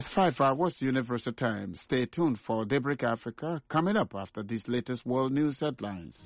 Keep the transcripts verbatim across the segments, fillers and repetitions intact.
Five hours Universal Time. Stay tuned for Daybreak Africa coming up after these latest world news headlines.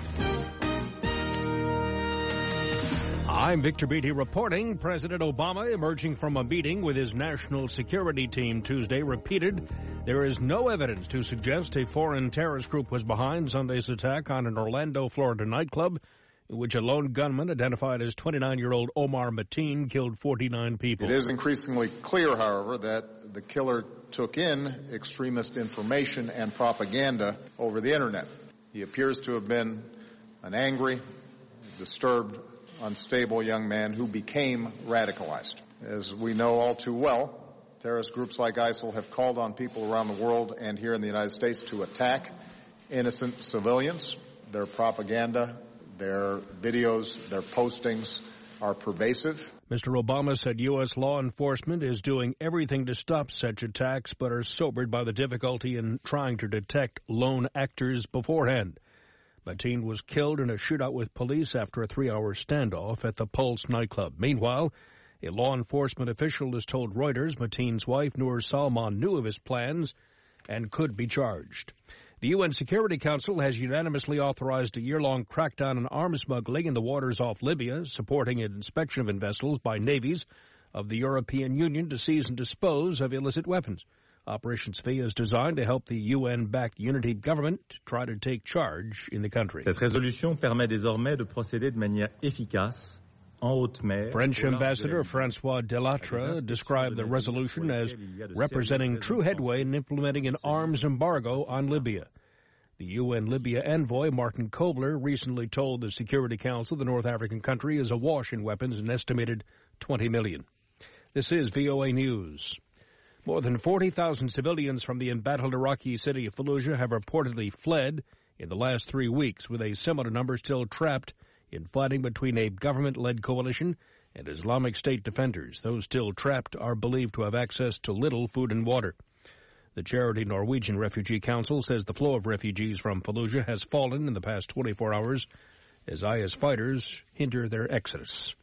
I'm Victor Beatty reporting. President Obama, emerging from a meeting with his national security team Tuesday, repeated there is no evidence to suggest a foreign terrorist group was behind Sunday's attack on an Orlando, Florida nightclub in which a lone gunman identified as twenty-nine-year-old Omar Mateen killed forty-nine people. It is increasingly clear, however, that the killer took in extremist information and propaganda over the Internet. He appears to have been an angry, disturbed, unstable young man who became radicalized. As we know all too well, terrorist groups like ISIL have called on people around the world and here in the United States to attack innocent civilians. Their propaganda, their videos, their postings are pervasive. Mister Obama said U S law enforcement is doing everything to stop such attacks, but are sobered by the difficulty in trying to detect lone actors beforehand. Mateen was killed in a shootout with police after a three-hour standoff at the Pulse nightclub. Meanwhile, a law enforcement official has told Reuters Mateen's wife, Noor Salman, knew of his plans and could be charged. The U N Security Council has unanimously authorized a year-long crackdown on arms smuggling in the waters off Libya, supporting an inspection of vessels by navies of the European Union to seize and dispose of illicit weapons. Operation Sophia is designed to help the U N-backed unity government try to take charge in the country. Cette résolution permet désormais de procéder de manière efficace en haute mer. French Ambassador François Delattre described the resolution as representing true headway in implementing an arms embargo on Libya. The U N Libya envoy, Martin Kobler, recently told the Security Council the North African country is awash in weapons, an estimated twenty million. This is V O A News. More than forty thousand civilians from the embattled Iraqi city of Fallujah have reportedly fled in the last three weeks, with a similar number still trapped in fighting between a government-led coalition and Islamic State defenders. Those still trapped are believed to have access to little food and water. The charity Norwegian Refugee Council says the flow of refugees from Fallujah has fallen in the past twenty-four hours as I S fighters hinder their exodus.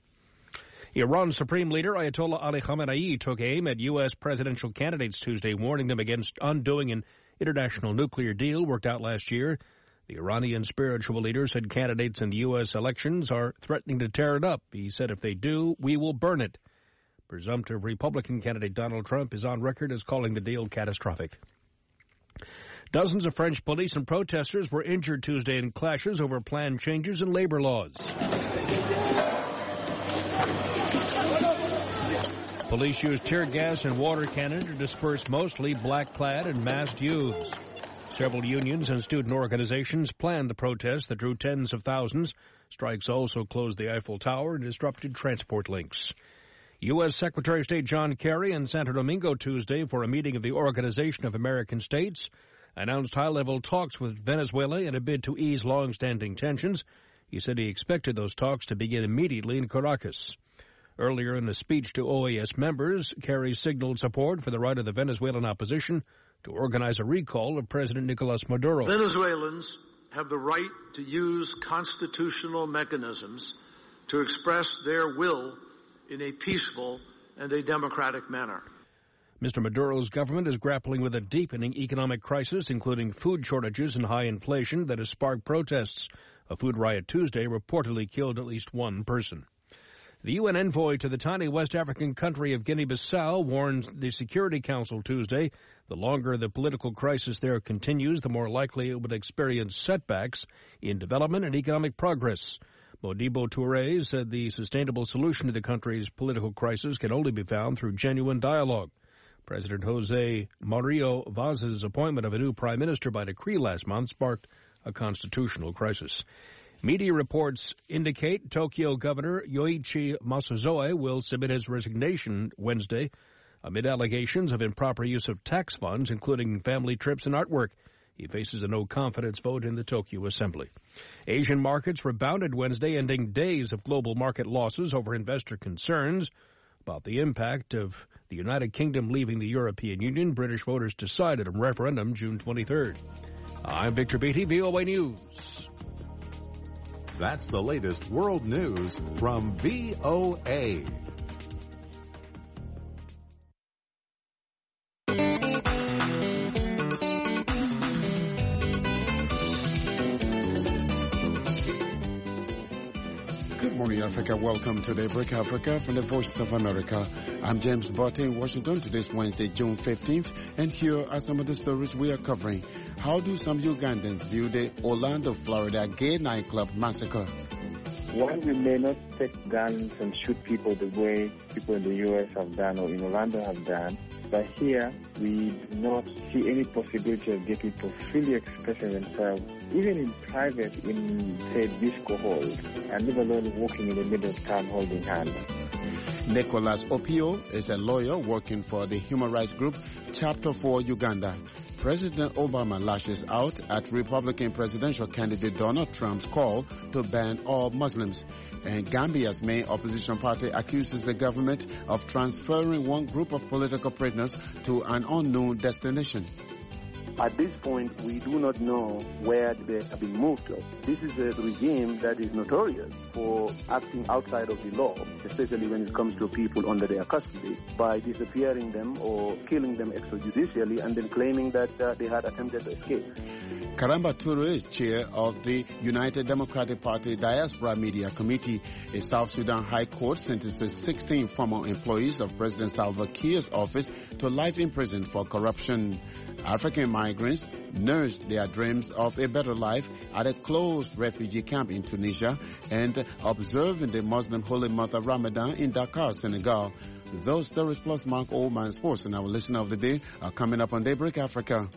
Iran's Supreme Leader Ayatollah Ali Khamenei took aim at U S presidential candidates Tuesday, warning them against undoing an international nuclear deal worked out last year. The Iranian spiritual leader said candidates in the U S elections are threatening to tear it up. He said if they do, we will burn it. Presumptive Republican candidate Donald Trump is on record as calling the deal catastrophic. Dozens of French police and protesters were injured Tuesday in clashes over planned changes in labor laws. Police used tear gas and water cannon to disperse mostly black-clad and masked youths. Several unions and student organizations planned the protest that drew tens of thousands. Strikes also closed the Eiffel Tower and disrupted transport links. U S Secretary of State John Kerry in Santo Domingo Tuesday for a meeting of the Organization of American States announced high-level talks with Venezuela in a bid to ease long-standing tensions. He said he expected those talks to begin immediately in Caracas. Earlier in a speech to O A S members, Kerry signaled support for the right of the Venezuelan opposition to organize a recall of President Nicolas Maduro. Venezuelans have the right to use constitutional mechanisms to express their will in a peaceful and a democratic manner. Mister Maduro's government is grappling with a deepening economic crisis, including food shortages and high inflation that has sparked protests. A food riot Tuesday reportedly killed at least one person. The U N envoy to the tiny West African country of Guinea-Bissau warned the Security Council Tuesday the longer the political crisis there continues, the more likely it would experience setbacks in development and economic progress. Modibo Touré said the sustainable solution to the country's political crisis can only be found through genuine dialogue. President Jose Mario Vaz's appointment of a new prime minister by decree last month sparked a constitutional crisis. Media reports indicate Tokyo Governor Yoichi Masuzoe will submit his resignation Wednesday amid allegations of improper use of tax funds, including family trips and artwork. He faces a no-confidence vote in the Tokyo Assembly. Asian markets rebounded Wednesday, ending days of global market losses over investor concerns about the impact of the United Kingdom leaving the European Union. British voters decided in referendum June twenty-third. I'm Victor Beatty, V O A News. That's the latest world news from V O A. Africa. Welcome to Daybreak Africa from the Voice of America. I'm James Botte in Washington. Today's Wednesday, June fifteenth, and here are some of the stories we are covering. How do some Ugandans view the Orlando, Florida gay nightclub massacre? While we may not take guns and shoot people the way people in the U S have done or in Orlando have done, but here we do not see any possibility of gay people freely expressing themselves, even in private, in, say, disco halls, and never alone walking in the middle of town holding hands. Nicholas Opio is a lawyer working for the human rights group Chapter four Uganda. President Obama lashes out at Republican presidential candidate Donald Trump's call to ban all Muslims. And Gambia's main opposition party accuses the government of transferring one group of political prisoners to an unknown destination. At this point, we do not know where they have been moved to. This is a regime that is notorious for acting outside of the law, especially when it comes to people under their custody, by disappearing them or killing them extrajudicially and then claiming that uh, they had attempted to escape. Karamba Toure is chair of the United Democratic Party Diaspora Media Committee. A South Sudan High Court sentences sixteen former employees of President Salva Kiir's office to life in prison for corruption. African migrants nurse their dreams of a better life at a closed refugee camp in Tunisia and observing the Muslim holy month of Ramadan in Dakar, Senegal. Those stories plus Mark Oldman Sports and our listener of the day are coming up on Daybreak Africa.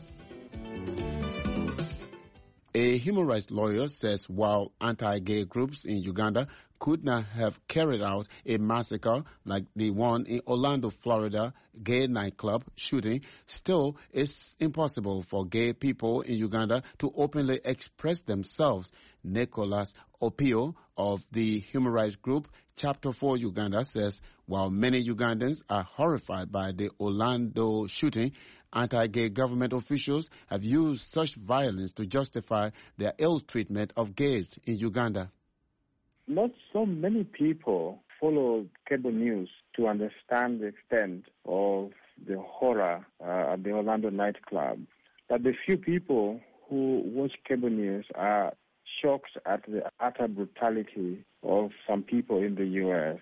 A human rights lawyer says while anti-gay groups in Uganda could not have carried out a massacre like the one in Orlando, Florida, gay nightclub shooting, still it's impossible for gay people in Uganda to openly express themselves. Nicholas Opio of the human rights group Chapter four Uganda says while many Ugandans are horrified by the Orlando shooting, anti-gay government officials have used such violence to justify their ill treatment of gays in Uganda. Not so many people follow cable news to understand the extent of the horror uh, at the Orlando nightclub. But the few people who watch cable news are shocked at the utter brutality of some people in the U S.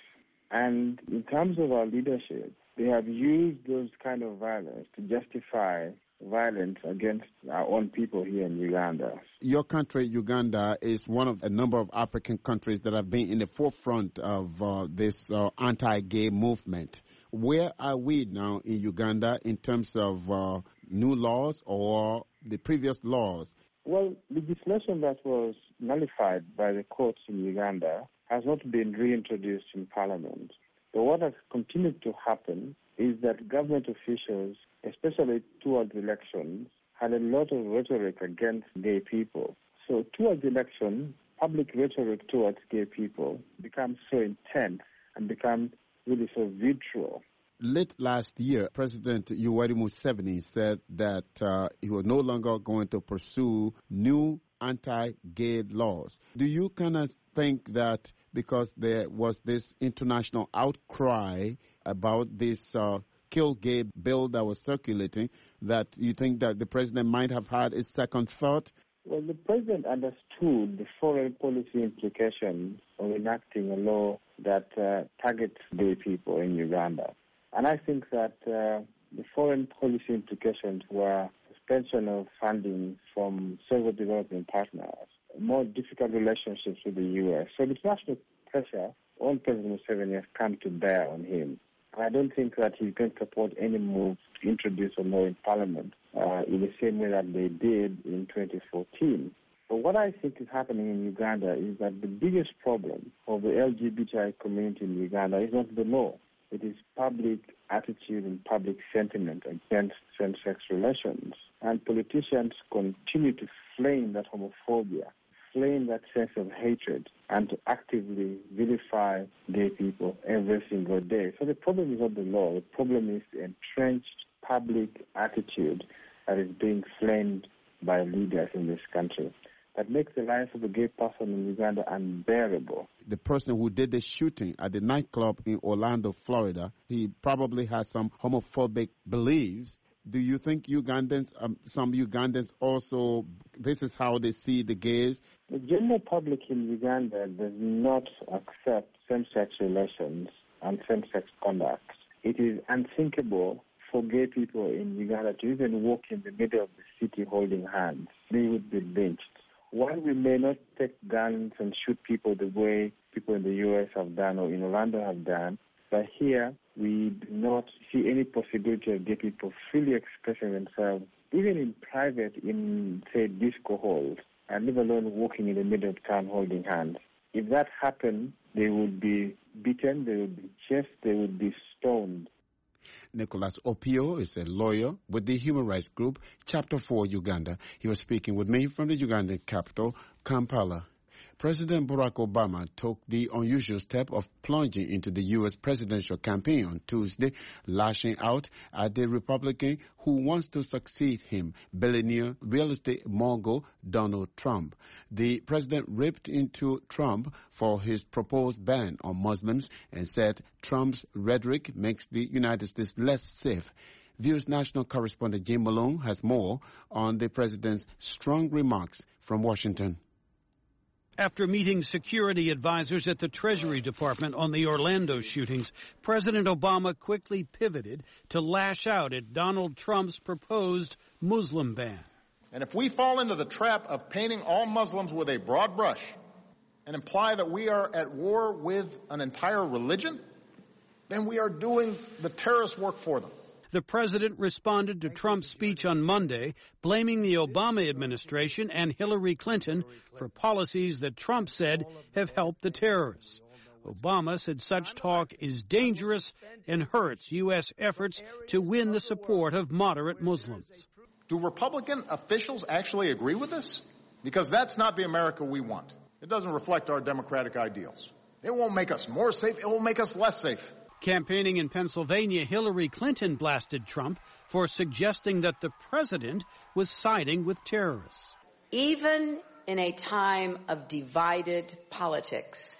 And in terms of our leadership, they have used those kind of violence to justify violence against our own people here in Uganda. Your country, Uganda, is one of a number of African countries that have been in the forefront of uh, this uh, anti-gay movement. Where are we now in Uganda in terms of uh, new laws or the previous laws? Well, legislation that was nullified by the courts in Uganda has not been reintroduced in Parliament. But what has continued to happen is that government officials, especially towards elections, had a lot of rhetoric against gay people. So towards election, public rhetoric towards gay people becomes so intense and becomes really so vitriol. Late last year, President Yoweri Museveni said that uh, he was no longer going to pursue new anti-gay laws. Do you kind of think that because there was this international outcry about this uh, kill gay bill that was circulating, that you think that the president might have had a second thought? Well, the president understood the foreign policy implications of enacting a law that uh, targets gay people in Uganda. And I think that uh, the foreign policy implications were suspension of funding from several development partners, more difficult relationships with the U S. So the international pressure on President Museveni has come to bear on him. And I don't think that he's going to support any move to introduce a law in Parliament uh, in the same way that they did in twenty fourteen. But what I think is happening in Uganda is that the biggest problem of the L G B T I community in Uganda is not the law. It is public attitude and public sentiment against same-sex relations. And politicians continue to flame that homophobia, flame that sense of hatred, and to actively vilify gay people every single day. So the problem is not the law. The problem is the entrenched public attitude that is being flamed by leaders in this country. That makes the life of a gay person in Uganda unbearable. The person who did the shooting at the nightclub in Orlando, Florida, he probably has some homophobic beliefs. Do you think Ugandans, um, some Ugandans also, this is how they see the gays? The general public in Uganda does not accept same-sex relations and same-sex conduct. It is unthinkable for gay people in Uganda to even walk in the middle of the city holding hands. They would be lynched. While we may not take guns and shoot people the way people in the U S have done or in Orlando have done, but here we do not see any possibility of gay people freely expressing themselves, even in private, in, say, disco halls, and let alone walking in the middle of town holding hands. If that happened, they would be beaten, they would be chased, they would be stoned. Nicholas Opio is a lawyer with the human rights group Chapter four Uganda. He was speaking with me from the Ugandan capital, Kampala. President Barack Obama took the unusual step of plunging into the U S presidential campaign on Tuesday, lashing out at the Republican who wants to succeed him, billionaire real estate mogul Donald Trump. The president ripped into Trump for his proposed ban on Muslims and said Trump's rhetoric makes the United States less safe. View's national correspondent Jim Malone has more on the president's strong remarks from Washington. After meeting security advisors at the Treasury Department on the Orlando shootings, President Obama quickly pivoted to lash out at Donald Trump's proposed Muslim ban. And if we fall into the trap of painting all Muslims with a broad brush and imply that we are at war with an entire religion, then we are doing the terrorist work for them. The president responded to Trump's speech on Monday, blaming the Obama administration and Hillary Clinton for policies that Trump said have helped the terrorists. Obama said such talk is dangerous and hurts U S efforts to win the support of moderate Muslims. Do Republican officials actually agree with this? Because that's not the America we want. It doesn't reflect our democratic ideals. It won't make us more safe. It will make us less safe. Campaigning in Pennsylvania, Hillary Clinton blasted Trump for suggesting that the president was siding with terrorists. Even in a time of divided politics,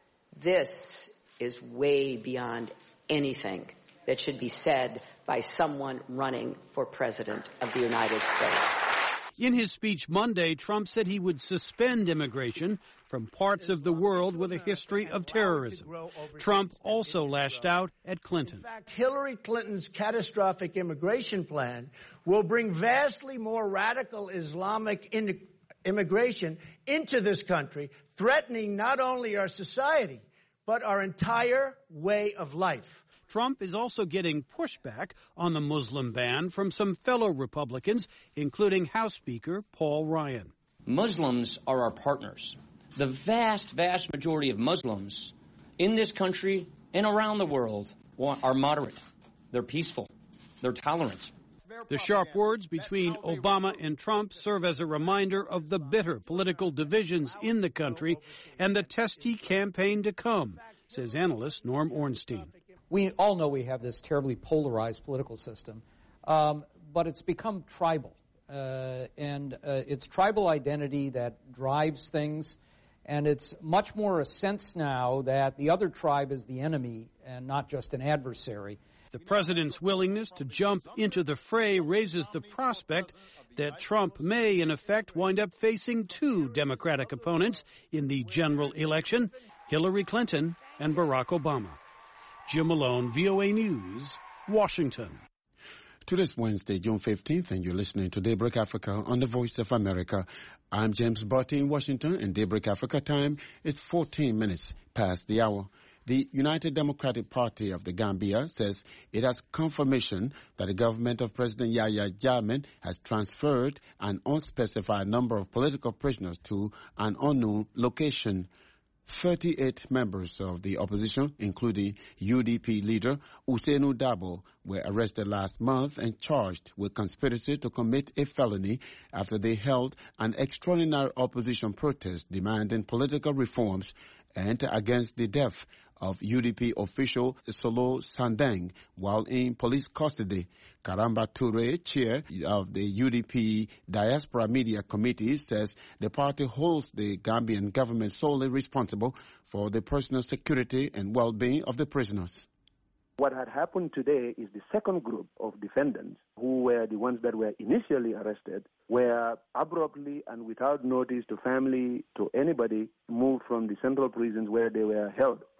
this is way beyond anything that should be said by someone running for president of the United States. In his speech Monday, Trump said he would suspend immigration from parts of the world with a history of terrorism. Trump also lashed out at Clinton. In fact, Hillary Clinton's catastrophic immigration plan will bring vastly more radical Islamic in- immigration into this country, threatening not only our society, but our entire way of life. Trump is also getting pushback on the Muslim ban from some fellow Republicans, including House Speaker Paul Ryan. Muslims are our partners. The vast, vast majority of Muslims in this country and around the world are moderate. They're peaceful. They're tolerant. The sharp words between Obama and Trump serve as a reminder of the bitter political divisions in the country and the testy campaign to come, says analyst Norm Ornstein. We all know we have this terribly polarized political system, um, but it's become tribal. Uh, and uh, it's tribal identity that drives things, and it's much more a sense now that the other tribe is the enemy and not just an adversary. The president's willingness to jump into the fray raises the prospect that Trump may, in effect, wind up facing two Democratic opponents in the general election, Hillary Clinton and Barack Obama. Jim Malone, V O A News, Washington. Today's Wednesday, June fifteenth, and you're listening to Daybreak Africa on the Voice of America. I'm James Botti in Washington, and Daybreak Africa time is fourteen minutes past the hour. The United Democratic Party of the Gambia says it has confirmation that the government of President Yahya Jammeh has transferred an unspecified number of political prisoners to an unknown location. thirty-eight members of the opposition, including U D P leader Ousainou Darboe, were arrested last month and charged with conspiracy to commit a felony after they held an extraordinary opposition protest demanding political reforms and against the death of U D P official Solo Sandeng while in police custody. Karamba Toure, chair of the U D P Diaspora Media Committee, says the party holds the Gambian government solely responsible for the personal security and well-being of the prisoners. What had happened today is the second group of defendants, who were the ones that were initially arrested, were abruptly and without notice to family, to anybody, moved from the central prisons where they were held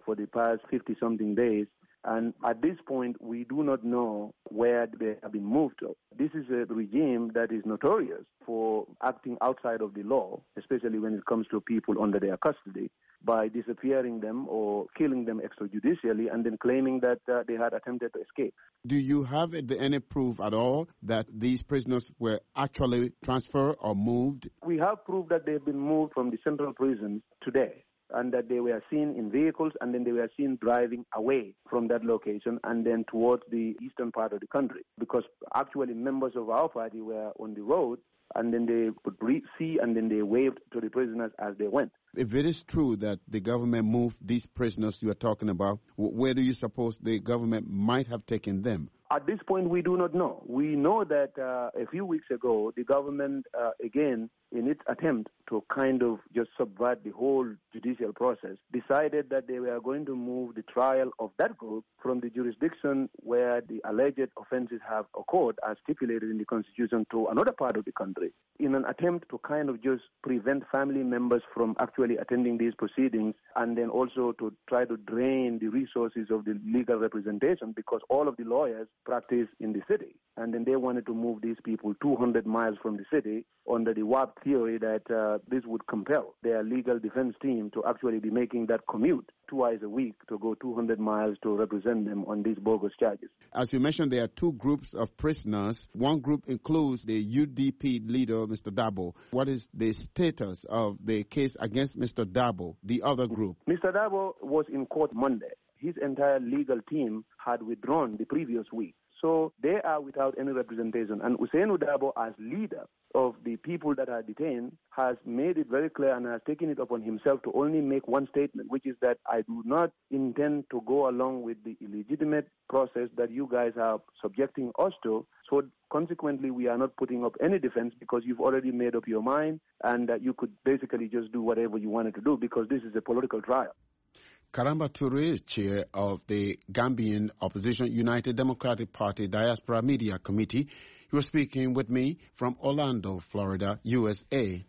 for the past fifty-something days. And at this point, we do not know where they have been moved to. This is a regime that is notorious for acting outside of the law, especially when it comes to people under their custody, by disappearing them or killing them extrajudicially and then claiming that uh, they had attempted to escape. Do you have any proof at all that these prisoners were actually transferred or moved? We have proof that they've been moved from the central prison today, and that they were seen in vehicles, and then they were seen driving away from that location and then towards the eastern part of the country, because actually members of our party were on the road, and then they could see and then they waved to the prisoners as they went. If it is true that the government moved these prisoners you are talking about, where do you suppose the government might have taken them? At this point, we do not know. We know that uh, a few weeks ago, the government, uh, again, in its attempt to kind of just subvert the whole judicial process, decided that they were going to move the trial of that group from the jurisdiction where the alleged offenses have occurred, as stipulated in the Constitution, to another part of the country, in an attempt to kind of just prevent family members from actually attending these proceedings, and then also to try to drain the resources of the legal representation, because all of the lawyers practice in the city. And then they wanted to move these people two hundred miles from the city under the warped theory that uh, this would compel their legal defense team to actually be making that commute twice a week to go two hundred miles to represent them on these bogus charges. As you mentioned, there are two groups of prisoners. One group includes the U D P leader, Mister Dabo. What is the status of the case against Mister Dabo, the other group? Mister Dabo was in court Monday. His entire legal team had withdrawn the previous week. So they are without any representation. And Ousainou Dabo, as leader of the people that are detained, has made it very clear and has taken it upon himself to only make one statement, which is that I do not intend to go along with the illegitimate process that you guys are subjecting us to. So consequently, we are not putting up any defense because you've already made up your mind, and that you could basically just do whatever you wanted to do because this is a political trial. Karamba Toure is chair of the Gambian Opposition United Democratic Party Diaspora Media Committee. He was speaking with me from Orlando, Florida, U S A.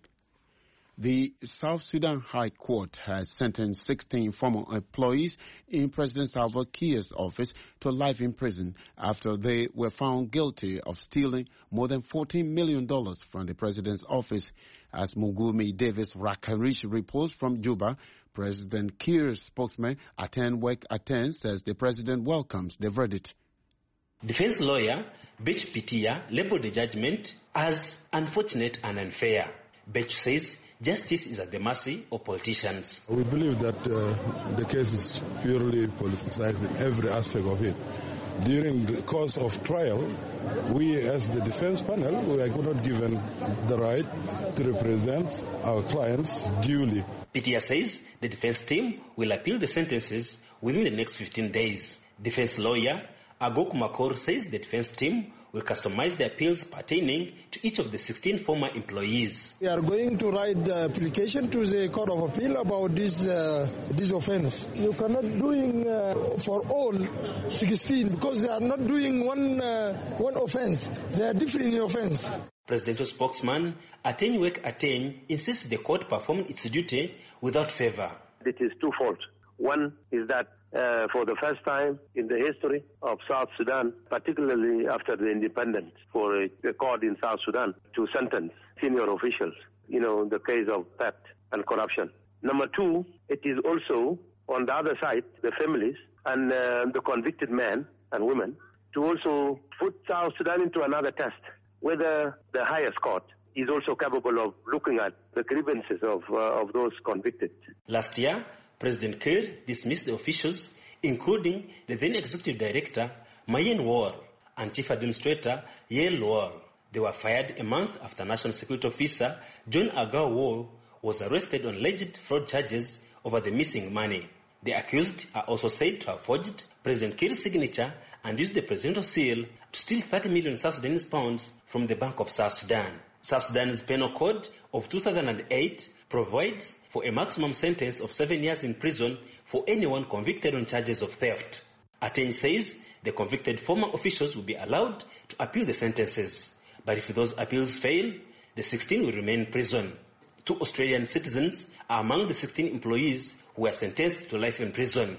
The South Sudan High Court has sentenced sixteen former employees in President Salva Kiir's office to life in prison after they were found guilty of stealing more than fourteen million dollars from the president's office. As Mugumi Davis Rakarish reports from Juba, President Kiir's spokesman, Aten Wek Aten, says the president welcomes the verdict. Defense lawyer Bech Pitia labeled the judgment as unfortunate and unfair. Bech says justice is at the mercy of politicians. We believe that uh, the case is purely politicized in every aspect of it. During the course of trial, we as the defense panel, we are not given the right to represent our clients duly. Pitia says the defense team will appeal the sentences within the next fifteen days. Defense lawyer Agok Makor says the defense team will customize the appeals pertaining to each of the sixteen former employees. We are going to write the application to the Court of Appeal about this uh, this offense. You cannot doing uh, for all sixteen because they are not doing one uh, one offense. They are different in offense. Presidential spokesman Atenuwek Aten insists the court performed its duty without favor. It is twofold. One is that uh, for the first time in the history of South Sudan, particularly after the independence, for a, a court in South Sudan to sentence senior officials, you know, in the case of theft and corruption. Number two, it is also, on the other side, the families and uh, the convicted men and women to also put South Sudan into another test, whether the highest court is also capable of looking at the grievances of, uh, of those convicted. Last year, President Kiir dismissed the officials, including the then executive director, Mayen Wall, and chief administrator, Yael Wall. They were fired a month after National Security Officer John Agao Wall was arrested on alleged fraud charges over the missing money. The accused are also said to have forged President Kiir's signature and used the presidential seal to steal thirty million South Sudanese pounds from the Bank of South Sudan. South Sudan's Penal Code of two thousand eight provides for a maximum sentence of seven years in prison for anyone convicted on charges of theft. Aten says the convicted former officials will be allowed to appeal the sentences. But if those appeals fail, the sixteen will remain in prison. Two Australian citizens are among the sixteen employees who were sentenced to life in prison.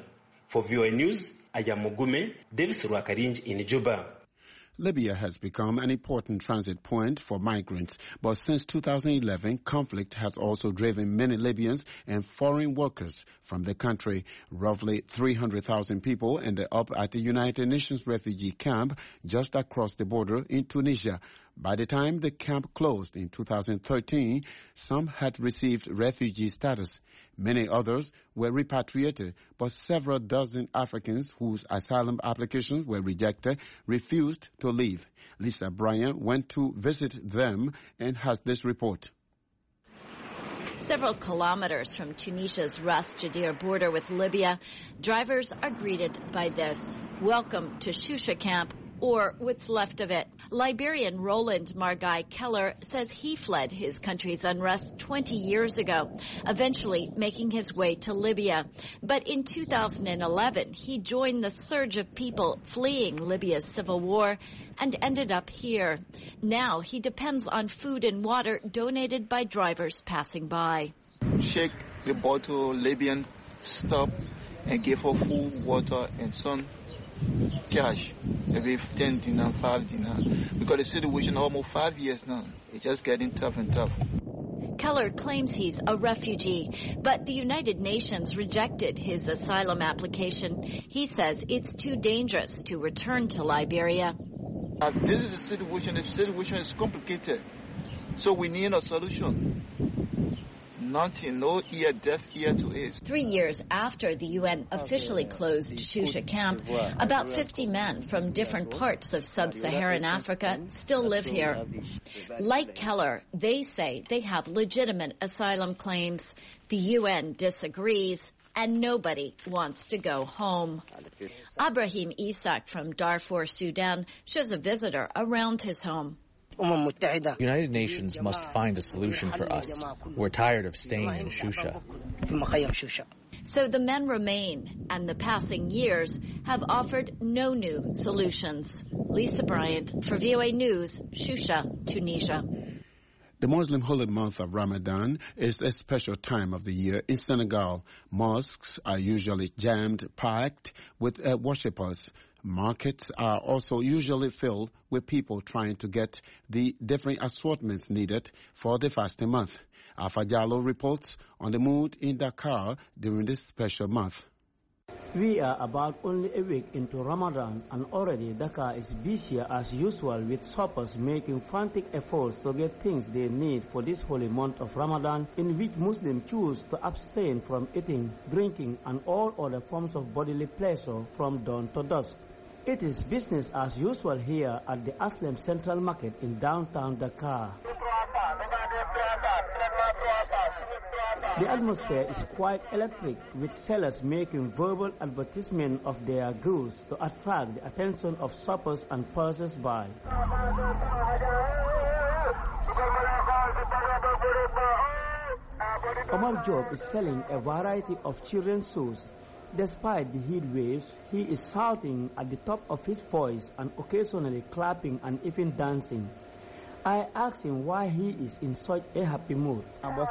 For V O A News, I am Mugume, Davis Ruakarinj in Juba. Libya has become an important transit point for migrants, but since two thousand eleven, conflict has also driven many Libyans and foreign workers from the country. Roughly three hundred thousand people ended up at the United Nations refugee camp just across the border in Tunisia. By the time the camp closed in two thousand thirteen, some had received refugee status. Many others were repatriated, but several dozen Africans whose asylum applications were rejected refused to leave. Lisa Bryan went to visit them and has this report. Several kilometers from Tunisia's Ras Jadir border with Libya, drivers are greeted by this: "Welcome to Shusha camp," or what's left of it. Liberian Roland Margai Keller says he fled his country's unrest twenty years ago, eventually making his way to Libya. But in two thousand eleven, he joined the surge of people fleeing Libya's civil war and ended up here. Now he depends on food and water donated by drivers passing by. Shake the bottle, Libyan, stop and give her food, water, and some cash, maybe ten dinar, five dinar, because the situation almost five years now. It's just getting tough and tough. Keller claims he's a refugee, but the United Nations rejected his asylum application. He says it's too dangerous to return to Liberia. Uh, this is the situation. The situation is complicated, so we need a solution. Nothing, no ear, deaf ear to it. Three years after the U N officially closed Shusha camp, about fifty men from different parts of sub-Saharan Africa still live here. Like Keller, they say they have legitimate asylum claims. The U N disagrees, and nobody wants to go home. Ibrahim Isak from Darfur, Sudan, shows a visitor around his home. The United Nations must find a solution for us. We're tired of staying in Shusha. So the men remain, and the passing years have offered no new solutions. Lisa Bryant for V O A News, Shusha, Tunisia. The Muslim holy month of Ramadan is a special time of the year in Senegal. Mosques are usually jammed, packed with uh, worshippers. Markets are also usually filled with people trying to get the different assortments needed for the fasting month. Alpha Jallo reports on the mood in Dakar during this special month. We are about only a week into Ramadan, and already Dakar is busier as usual, with shoppers making frantic efforts to get things they need for this holy month of Ramadan, in which Muslims choose to abstain from eating, drinking, and all other forms of bodily pleasure from dawn to dusk. It is business as usual here at the Aslem Central Market in downtown Dakar. The atmosphere is quite electric, with sellers making verbal advertisement of their goods to attract the attention of shoppers and passers-by. Omar Job is selling a variety of children's shoes. Despite the heat waves, he is shouting at the top of his voice and occasionally clapping and even dancing. I asked him why he is in such a happy mood.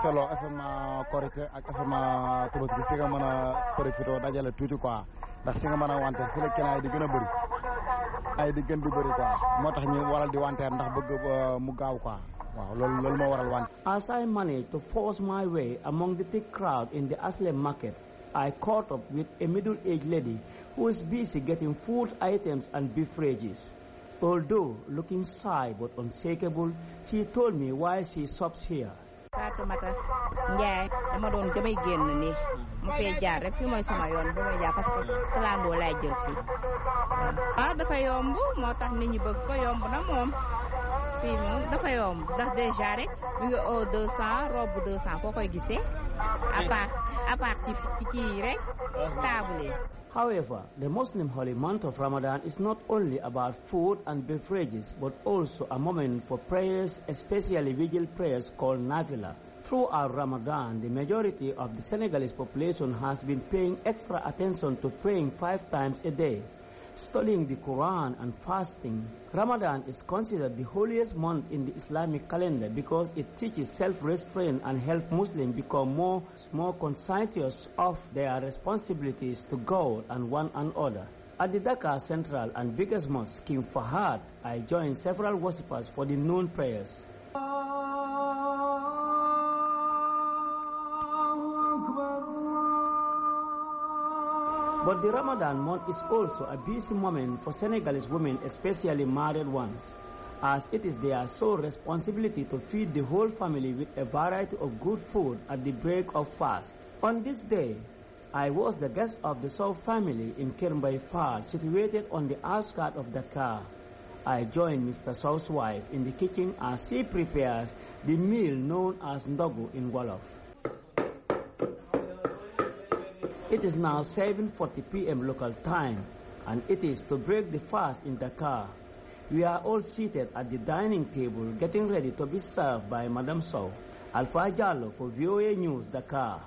As I managed to force my way among the thick crowd in the Aslem market, I caught up with a middle-aged lady who is busy getting food items and beverages. Although looking shy but unshakable, she told me why she shops here. Fatoumata Ndiaye dama doon damay génn ni mu fay jaar rek fi mooy sama yoon ba may jaar parce que clando lay jël fii ah dafa yomb moo tax nit ñi bëgg ko yomb na moom fii moom dafa yomb ndax déjà rek mi ngi au deux cents robe deux cents foo koy gisee à part à part ci ci rek table. However, the Muslim holy month of Ramadan is not only about food and beverages, but also a moment for prayers, especially vigil prayers called Nafila. Throughout Ramadan, the majority of the Senegalese population has been paying extra attention to praying five times a day. studying the Quran and fasting. Ramadan is considered the holiest month in the Islamic calendar because it teaches self-restraint and helps Muslims become more, more conscientious of their responsibilities to God and one another. At the Dakar Central and biggest mosque, King Fahad, I joined several worshippers for the noon prayers. But the Ramadan month is also a busy moment for Senegalese women, especially married ones, as it is their sole responsibility to feed the whole family with a variety of good food at the break of fast. On this day, I was the guest of the Sow family in Kermbay Fall, situated on the outskirts of Dakar. I joined Mister Sow's wife in the kitchen as she prepares the meal known as Ndogu in Wolof. It is now seven forty p m local time, and it is to break the fast in Dakar. We are all seated at the dining table getting ready to be served by Madam Sow. Alpha Jallo for V O A News, Dakar.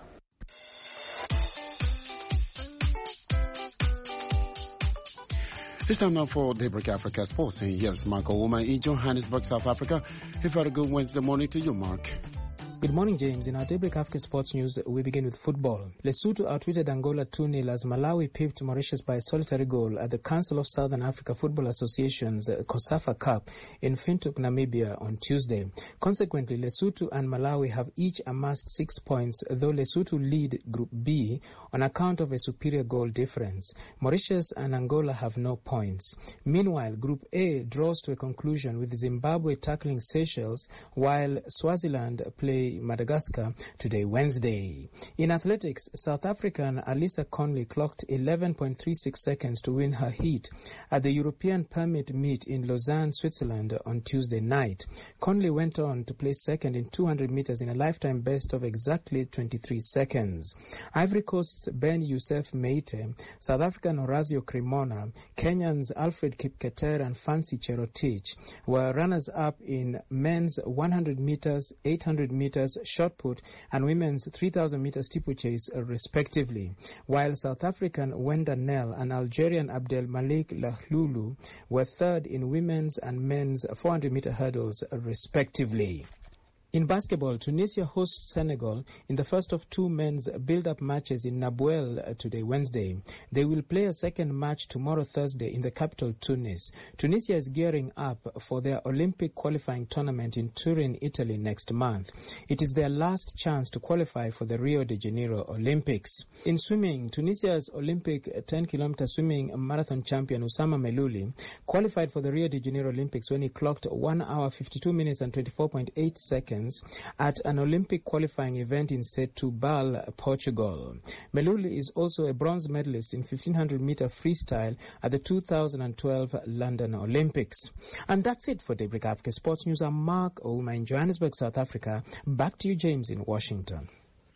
It's time now for Daybreak Africa Sports, and here's Mark Ouma in Johannesburg, South Africa. A very good Wednesday morning to you, Mark. Good morning, James. In our Daybreak Africa Sports News, we begin with football. Lesotho outwitted Angola two nil as Malawi pipped Mauritius by a solitary goal at the Council of Southern Africa Football Association's COSAFA Cup in Windhoek, Namibia on Tuesday. Consequently, Lesotho and Malawi have each amassed six points, though Lesotho lead Group B on account of a superior goal difference. Mauritius and Angola have no points. Meanwhile, Group A draws to a conclusion with Zimbabwe tackling Seychelles, while Swaziland play Madagascar today, Wednesday. In athletics, South African Alyssa Conley clocked eleven point three six seconds to win her heat at the European Permit meet in Lausanne, Switzerland on Tuesday night. Conley went on to place second in two hundred meters in a lifetime best of exactly twenty-three seconds. Ivory Coast's Ben Youssef Meite, South African Horacio Cremona, Kenyans Alfred Kipketer and Fancy Cherotich were runners-up in men's one hundred meters, eight hundred meters shot put and women's three thousand meters steeplechase respectively, while South African Wenda Nel and Algerian Abdel Malik Lahlulu were third in women's and men's four hundred meter hurdles respectively. In basketball, Tunisia hosts Senegal in the first of two men's build-up matches in Nabuel today, Wednesday. They will play a second match tomorrow, Thursday, in the capital, Tunis. Tunisia is gearing up for their Olympic qualifying tournament in Turin, Italy next month. It is their last chance to qualify for the Rio de Janeiro Olympics. In swimming, Tunisia's Olympic ten kilometer swimming marathon champion Oussama Melouli qualified for the Rio de Janeiro Olympics when he clocked one hour, fifty-two minutes and twenty-four point eight seconds at an Olympic qualifying event in Setúbal, Portugal. Melouli is also a bronze medalist in fifteen hundred meter freestyle at the two thousand twelve London Olympics. And that's it for Daybreak Africa Sports News. I'm Mark Ouma in Johannesburg, South Africa. Back to you, James, in Washington.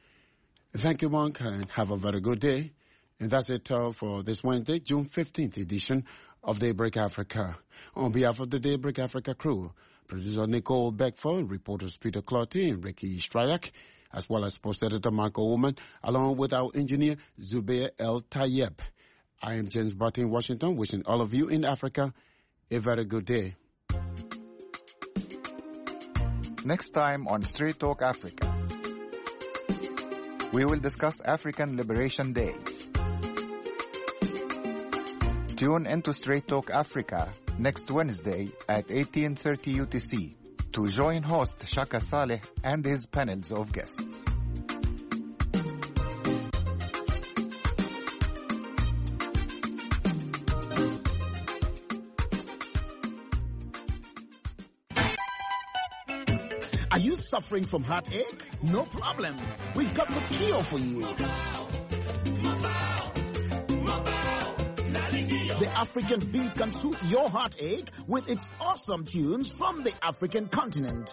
Thank you, Mark, and have a very good day. And that's it uh, for this Wednesday, June fifteenth edition of Daybreak Africa. On behalf of the Daybreak Africa crew, producer Nicole Beckford, reporters Peter Clotty and Ricky Stryak, as well as sports editor Michael Woman, along with our engineer Zubair El Tayeb. I am James Barton in Washington, wishing all of you in Africa a very good day. Next time on Straight Talk Africa, we will discuss African Liberation Day. Tune into Straight Talk Africa next Wednesday at eighteen thirty U T C to join host Shaka Saleh and his panels of guests. Are you suffering from heartache? No problem. We've got the cure for you. The African beat can soothe your heartache with its awesome tunes from the African continent.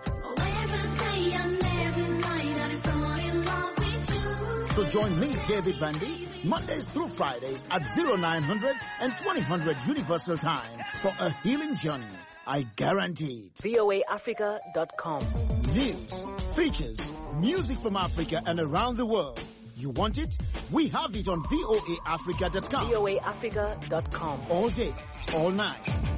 So join me, David Vandy, Mondays through Fridays at oh nine hundred and twenty hundred Universal Time for a healing journey. I guarantee it. V O A Africa dot com. News, features, music from Africa and around the world. You want it? We have it on voa africa dot com. voa africa dot com. All day, all night.